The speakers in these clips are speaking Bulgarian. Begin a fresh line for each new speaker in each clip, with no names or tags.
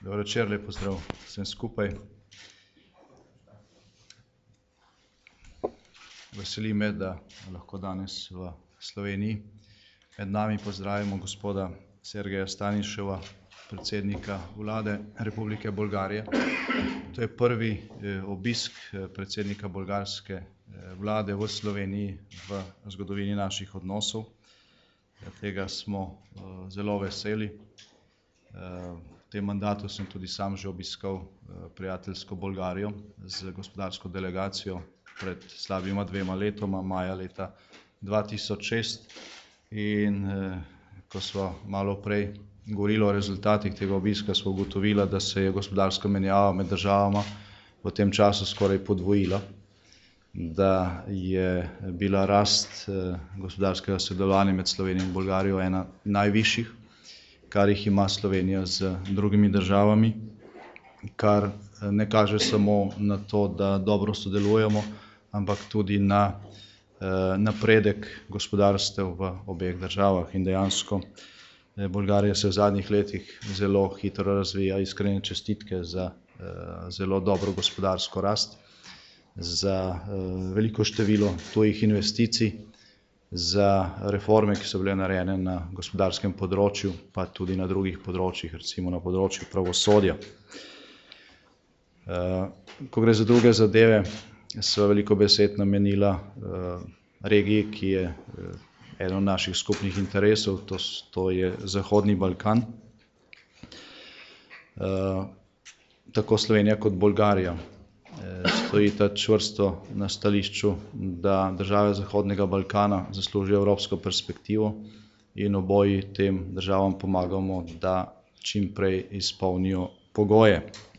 Dober večer, lep pozdrav vsem skupaj. Veseli me, da lahko danes v Sloveniji med nami pozdravimo gospoda Sergeja Staniševa, predsednika vlade Republike Bolgarije. To je prvi obisk predsednika bolgarske vlade v Sloveniji v zgodovini naših odnosov. Tega smo zelo veseli. V tem mandatu sem tudi sam že obiskal prijateljsko Bolgarijo z gospodarsko delegacijo pred slabima 2 letoma, maja leta 2006. In ko sva malo prej govorili o rezultatih tega obiska, sva ugotovila, da se je gospodarska menjava med državama v tem času skoraj podvojila, da je bila rast gospodarskega sodelovanja med Slovenijo in Bolgarijo ena najvišjih, kar jih ima Slovenija z drugimi državami, kar ne kaže samo na to, da dobro sodelujemo, ampak tudi na napredek gospodarstev v obeh državah. In dejansko Bolgarija se v zadnjih letih zelo hitro razvija. Iskrene čestitke za zelo dobro gospodarsko rast, za veliko število tujih investicij, za reforme, ki so bile narejene na gospodarskem področju, pa tudi na drugih področjih, recimo na področju pravosodja. Ko gre za druge zadeve, sva veliko besed namenila regiji, ki je eden od naših skupnih interesov, to je Zahodni Balkan. Tako Slovenija kot Bolgarija stojita čvrsto na stališču, da države Zahodnega Balkana zaslužijo evropsko perspektivo in oboji tem državam pomagamo, da čim prej izpolnijo pogoje.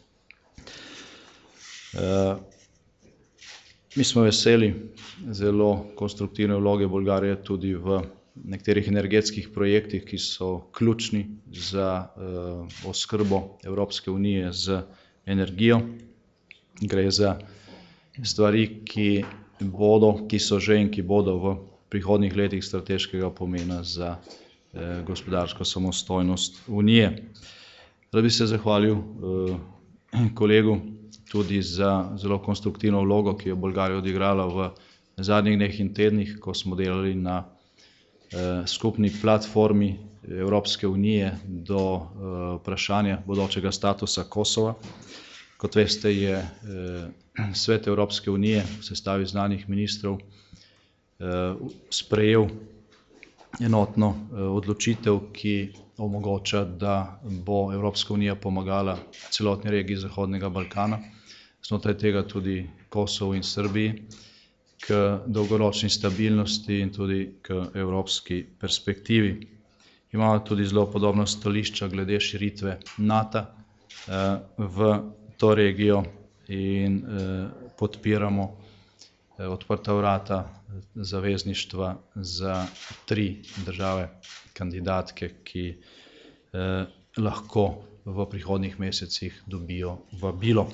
Mi smo veseli zelo konstruktivne vloge Bolgarije tudi v nekaterih energetskih projektih, ki so ključni za oskrbo Evropske unije z energijo. Gre za stvari, ki so že in ki bodo v prihodnjih letih strateškega pomena za gospodarsko samostojnost Unije. Rad bi se zahvalil kolegu tudi za zelo konstruktivno vlogo, ki je Bolgarija odigrala v zadnjih dneh in tednih, ko smo delali na skupni platformi Evropske unije do vprašanja bodočega statusa Kosova. Kot veste, je Svet Evropske unije v sestavi znanih ministrov sprejel enotno odločitev, ki omogoča, da bo Evropska unija pomagala celotni regiji Zahodnega Balkana, znotraj tega tudi Kosovu in Srbiji, k dolgoročni stabilnosti in tudi k evropski perspektivi. Imamo tudi zelo podobna stališča glede širitve Nata v to regijo in podpiramo odprta vrata zavezništva za 3 države kandidatke, ki lahko v prihodnjih mesecih dobijo vabilo.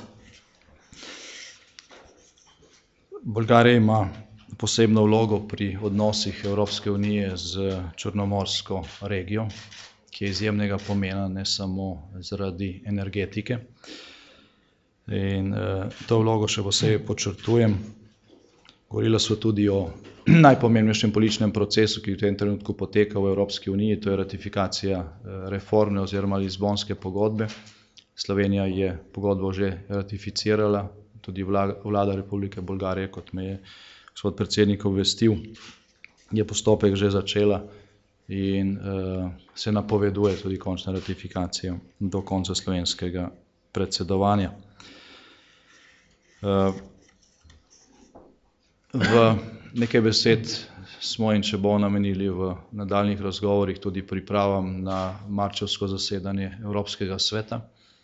Bolgarija ima posebno vlogo pri odnosih Evropske unije z črnomorsko regijo, ki je izjemnega pomena ne samo zaradi energetike. In to vlogo še posebej podčrtujem. Govorila sva tudi o najpomembnejšem političnem procesu, ki v tem trenutku poteka v Evropski uniji, to je ratifikacija reformne oziroma Lizbonske pogodbe. Slovenija je pogodbo že ratificirala, tudi vlada Republike Bolgarije, kot me je gospod predsednik obvestil, je postopek že začela in se napoveduje tudi končna ratifikacija do konca slovenskega predsedovanja. V nekaj besed smo in če bomo namenili v nadaljnjih razgovorih tudi pripravam na marčevsko zasedanje Evropskega sveta,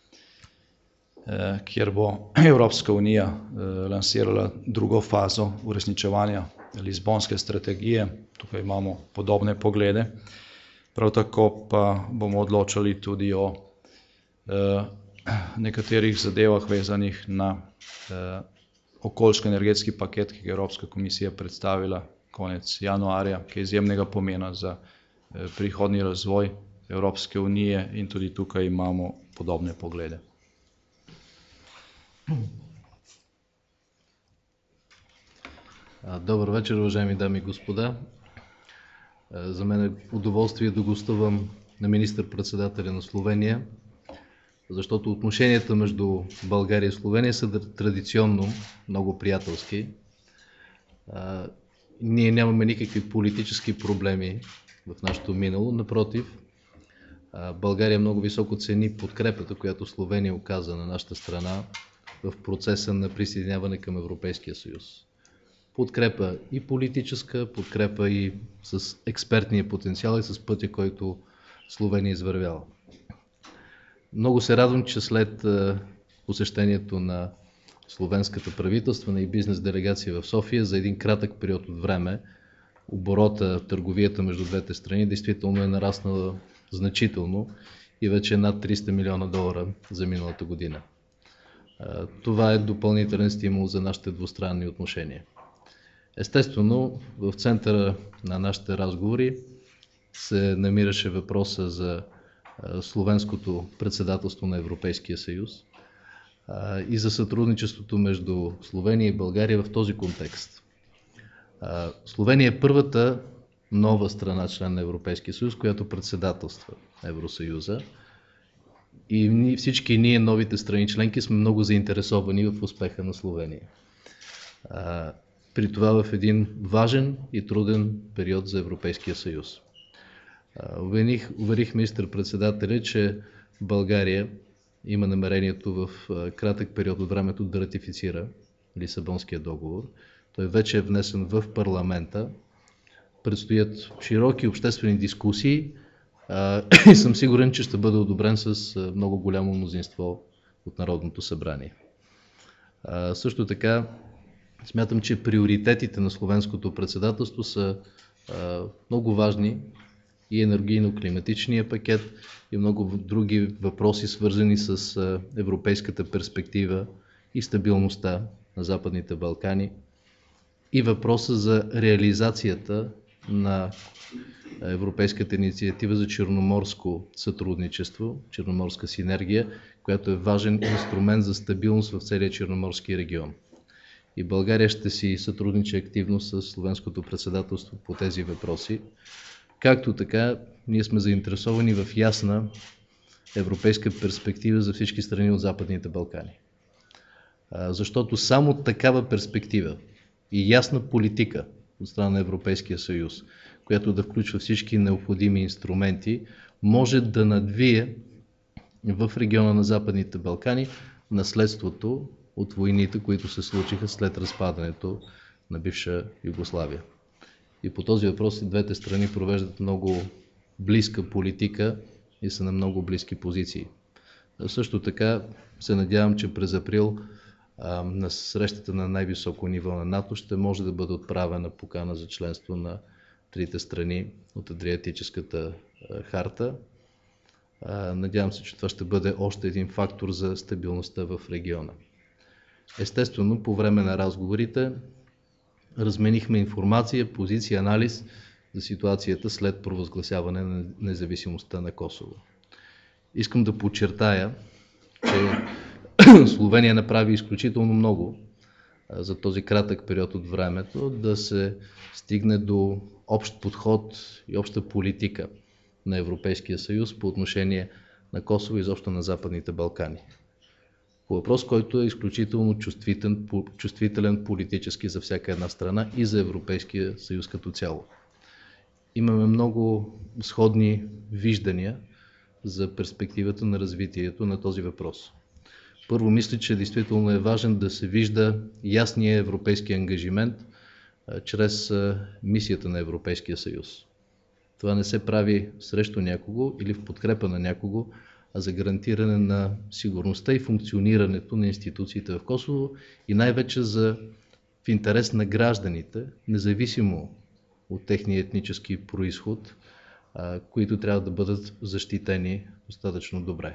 kjer bo Evropska unija lansirala drugo fazo uresničevanja Lizbonske strategije. Tukaj imamo podobne poglede. Prav tako pa bomo odločali tudi o nekaterih zadevah vezanih na okoljsko-energetski paket, ki je Evropska komisija predstavila konec januarja, ki je izjemnega pomena za prihodnji razvoj Evropske unije in tudi tukaj imamo podobne poglede.
Добър вечер, уважаеми дами и господа. За мен е удоволствие да гостувам на министър-председателя на Словения, защото отношенията между България и Словения са традиционно много приятелски. Ние нямаме никакви политически проблеми в нашето минало. Напротив, България много високо цени подкрепата, която Словения оказа на нашата страна в процеса на присъединяване към Европейския съюз. Подкрепа и политическа, подкрепа и с експертния потенциал и с пътя, който Словения извървяла. Много се радвам, че след посещението на словенската правителствена и бизнес делегация в София за един кратък период от време оборота, търговията между двете страни действително е нараснала значително и вече е над $300 милиона за миналата година. Това е допълнителен стимул за нашите двустранни отношения. Естествено, в центъра на нашите разговори се намираше въпроса за словенското председателство на Европейския съюз и за сътрудничеството между Словения и България в този контекст. Словения е първата нова страна, член на Европейския съюз, която председателства Евросъюза. И всички ние, новите страни членки, сме много заинтересовани в успеха на Словения. При това в един важен и труден период за Европейския съюз. Уверих министър-председателя, че България има намерението в кратък период от времето да ратифицира Лисабонския договор. Той вече е внесен в парламента. Предстоят широки обществени дискусии и съм сигурен, че ще бъде одобрен с много голямо мнозинство от Народното събрание. Също така смятам, че приоритетите на словенското председателство са много важни и енергийно-климатичния пакет и много други въпроси, свързани с европейската перспектива и стабилността на Западните Балкани и въпроса за реализацията на Европейската инициатива за черноморско сътрудничество, черноморска синергия, която е важен инструмент за стабилност в целия черноморски регион. И България ще си сътрудничи активно с словенското председателство по тези въпроси. Както така, ние сме заинтересовани в ясна европейска перспектива за всички страни от Западните Балкани. Защото само такава перспектива и ясна политика от страна на Европейския съюз, която да включва всички необходими инструменти, може да надвие в региона на Западните Балкани наследството от войните, които се случиха след разпадането на бивша Югославия. И по този въпрос двете страни провеждат много близка политика и са на много близки позиции. Също така се надявам, че през април на срещата на най-високо ниво на НАТО ще може да бъде отправена покана за членство на трите страни от Адриатическата харта. Надявам се, че това ще бъде още един фактор за стабилността в региона. Естествено, по време на разговорите разменихме информация, позиция, анализ за ситуацията след провъзгласяване на независимостта на Косово. Искам да подчертая, че Словения направи изключително много за този кратък период от времето да се стигне до общ подход и обща политика на Европейския съюз по отношение на Косово и изобщо на Западните Балкани. По въпрос, който е изключително чувствителен политически за всяка една страна и за Европейския съюз като цяло. Имаме много сходни виждания за перспективата на развитието на този въпрос. Първо, мисля, че действително е важен да се вижда ясния европейски ангажимент чрез мисията на Европейския съюз. Това не се прави срещу някого или в подкрепа на някого, а за гарантиране на сигурността и функционирането на институциите в Косово и най-вече в интерес на гражданите, независимо от техния етнически произход, които трябва да бъдат защитени достатъчно добре.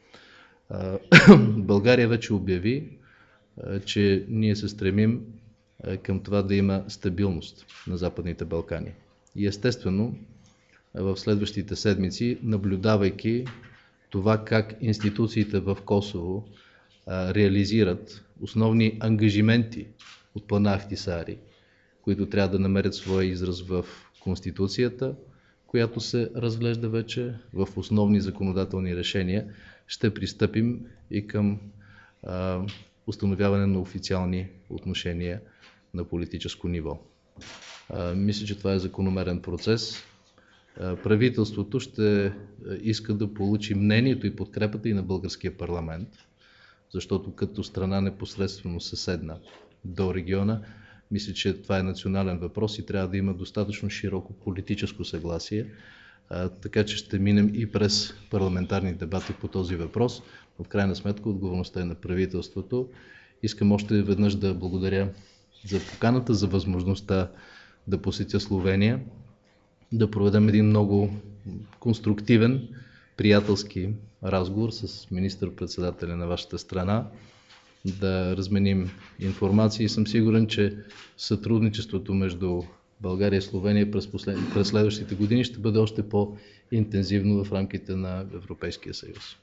България вече обяви, че ние се стремим към това да има стабилност на Западните Балкани. И естествено, в следващите седмици, наблюдавайки това как институциите в Косово реализират основни ангажименти от плана Ахтисари, които трябва да намерят своя израз в Конституцията, която се разглежда вече в основни законодателни решения, ще пристъпим и към установяване на официални отношения на политическо ниво. Мисля, че това е закономерен процес. Правителството ще иска да получи мнението и подкрепата и на българския парламент, защото като страна непосредствено съседна до региона, мисля, че това е национален въпрос и трябва да има достатъчно широко политическо съгласие, така че ще минем и през парламентарни дебати по този въпрос, но в крайна сметка отговорността е на правителството. Искам още веднъж да благодаря за поканата, за възможността да посетя Словения, да проведем един много конструктивен, приятелски разговор с министър-председателя на вашата страна, да разменим информация и съм сигурен, че сътрудничеството между България и Словения през следващите години ще бъде още по-интензивно в рамките на Европейския съюз.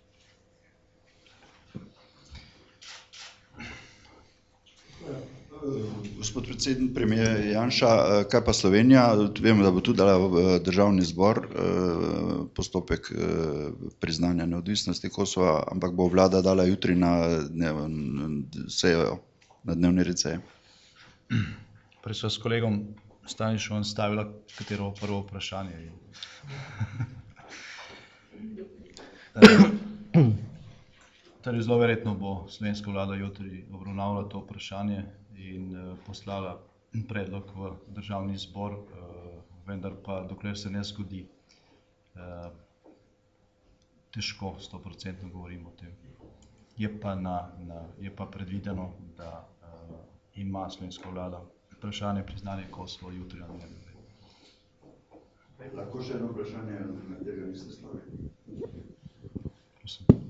Gospod predsednik, premijer Janša, kaj pa Slovenija? Vemo, da bo tudi dala v državni zbor postopek priznanja neodvisnosti Kosova, ampak bo vlada dala jutri na sejo, na dnevni red seje.
Prej sva s kolegom Staniševom stavila katero prvo vprašanje. Torej, zelo verjetno bo slovenska vlada jutri obravnavala to vprašanje in poslala predlog v državni zbor, vendar pa dokler se ne zgodi, težko 100% govorim o tem. Je pa predvideno, da ima slovenska vlada vprašanje priznanja Kosova jutri na dnevnem redu.
Lahko še eno vprašanje, na katerega niste slavili?
Prosim.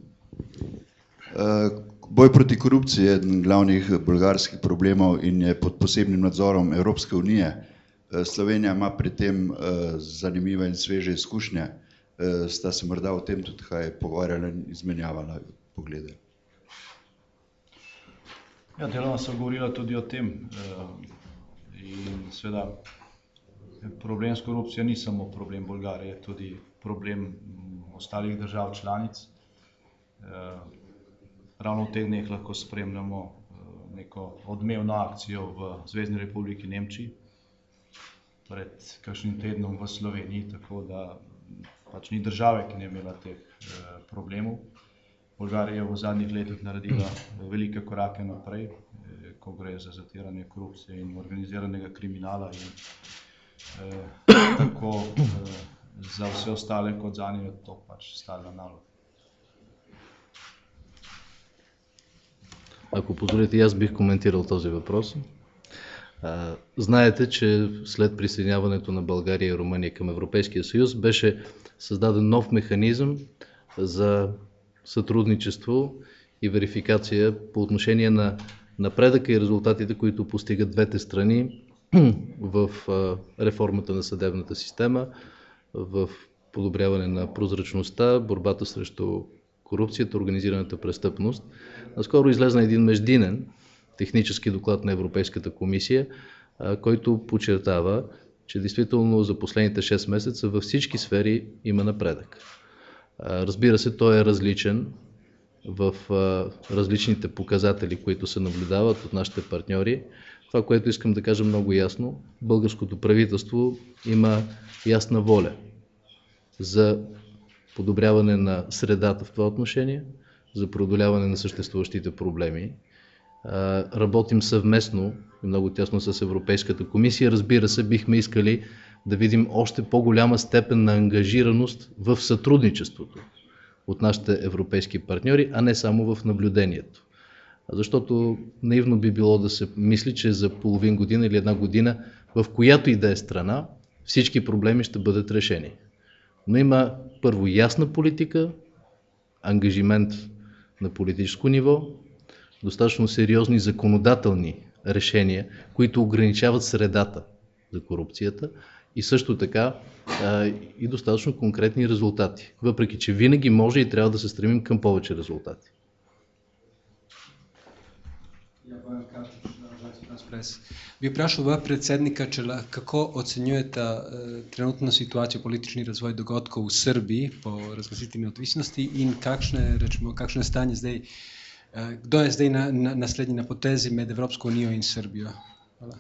Boj proti korupciji je eden glavnih bolgarskih problemov in je pod posebnim nadzorom Evropske unije. Slovenija ima pri tem zanimive in sveže izkušnje. Sta se morda o tem tudi kaj pogovarjala in izmenjavala poglede?
Ja, deloma sem govorila tudi o tem. In seveda problem s korupcijo ni samo problem Bolgarije, je tudi problem ostalih držav članic. Ravno v teh dneh lahko spremljamo neko odmevno akcijo v Zvezni republiki Nemčiji, pred kakšnim tednom v Sloveniji, tako da pač ni države, ki ne imela teh problemov. Bolgarija je v zadnjih letih naredila velike korake naprej, ko gre za zatiranje korupcije in organiziranega kriminala in tako za vse ostale kot zanje je to pač stalna naloga.
Ако позволите, аз бих коментирал този въпрос. Знаете, че след присъединяването на България и Румъния към Европейския съюз беше създаден нов механизъм за сътрудничество и верификация по отношение на напредъка и резултатите, които постигат двете страни в реформата на съдебната система, в подобряване на прозрачността, борбата срещу корупцията, организираната престъпност. Наскоро излезна един междинен технически доклад на Европейската комисия, който подчертава, че действително за последните 6 месеца във всички сфери има напредък. Разбира се, той е различен в различните показатели, които се наблюдават от нашите партньори. Това, което искам да кажа много ясно, българското правителство има ясна воля за подобряване на средата в това отношение, за преодоляване на съществуващите проблеми. Работим съвместно и много тясно с Европейската комисия. Разбира се, бихме искали да видим още по-голяма степен на ангажираност в сътрудничеството от нашите европейски партньори, а не само в наблюдението. Защото наивно би било да се мисли, че за половин година или една година в която и да е страна всички проблеми ще бъдат решени. Но има първо ясна политика, ангажимент на политическо ниво, достатъчно сериозни законодателни решения, които ограничават средата за корупцията и също така и достатъчно конкретни резултати. Въпреки че винаги може и трябва да се стремим към повече резултати.
Би вprašal v predsednika, kako ocenjujete trenutno situacijo, politični razvoj dogodkov v Srbiji po razglasitvi neodvisnosti in kakšno je stanje zdaj, kdo je zdaj naslednji na potezi med Evropsko unijo in Srbijo? Hvala.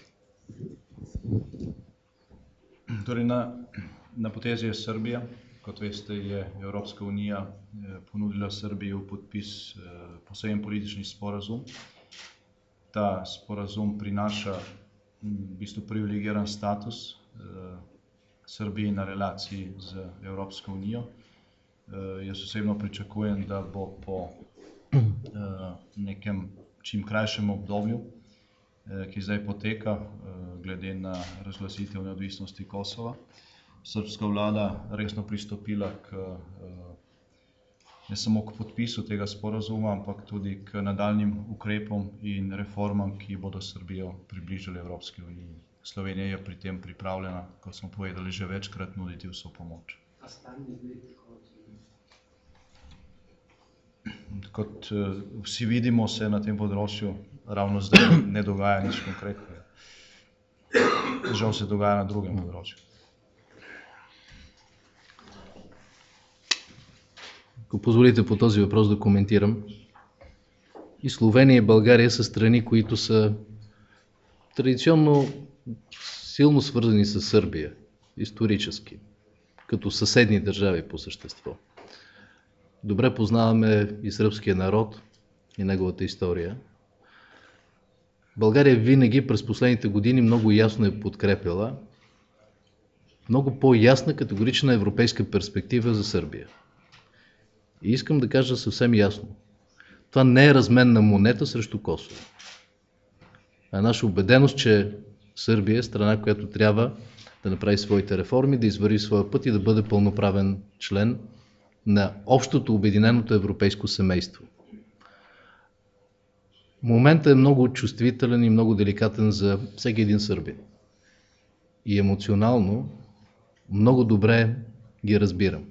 Torej na potezi je Srbija. Kot veste, je Evropska unija ponudila Srbiji v podpis poseben politični sporazum. Ta sporazum prinaša v bistvu privilegiran status Srbiji na relaciji z Evropsko unijo. Jaz osebno pričakujem, da bo po nekem čim krajšem obdobju, ki zdaj poteka, glede na razglasitev neodvisnosti Kosova, srbska vlada resno pristopila ne samo k podpisu tega sporazuma, ampak tudi k nadaljnjim ukrepom in reformam, ki bodo Srbijo približali Evropski uniji. Slovenija je pri tem pripravljena, kot smo povedali že večkrat, nuditi vso pomoč. Kot vsi vidimo, se na tem področju ravno zdaj ne dogaja nič konkretnega. Žal se dogaja na drugem področju.
Ако позволите по този въпрос да коментирам. И Словения и България са страни, които са традиционно силно свързани с Сърбия, исторически, като съседни държави по същество. Добре познаваме и сръбския народ и неговата история. България винаги през последните години много ясно е подкрепила много по-ясна категорична европейска перспектива за Сърбия. И искам да кажа съвсем ясно. Това не е разменна монета срещу Косово. А наша убеденост, че Сърбия е страна, която трябва да направи своите реформи, да извърви своя път и да бъде пълноправен член на общото обединеното европейско семейство. Моментът е много чувствителен и много деликатен за всеки един сърбин. И емоционално много добре ги разбирам.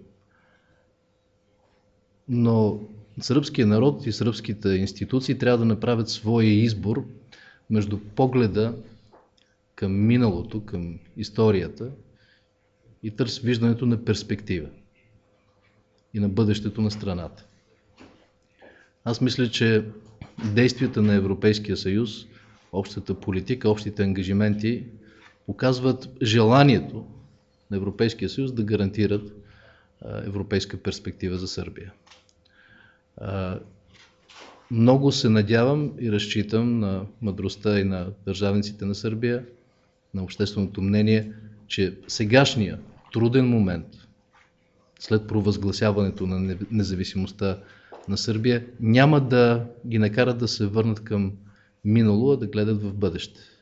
Но сръбският народ и сръбските институции трябва да направят своя избор между погледа към миналото, към историята и виждането на перспектива и на бъдещето на страната. Аз мисля, че действията на Европейския съюз, общата политика, общите ангажименти показват желанието на Европейския съюз да гарантират европейска перспектива за Сърбия. Много се надявам и разчитам на мъдростта и на държавниците на Сърбия, на общественото мнение, че сегашния труден момент, след провъзгласяването на независимостта на Сърбия, няма да ги накарат да се върнат към минало, а да гледат в бъдеще.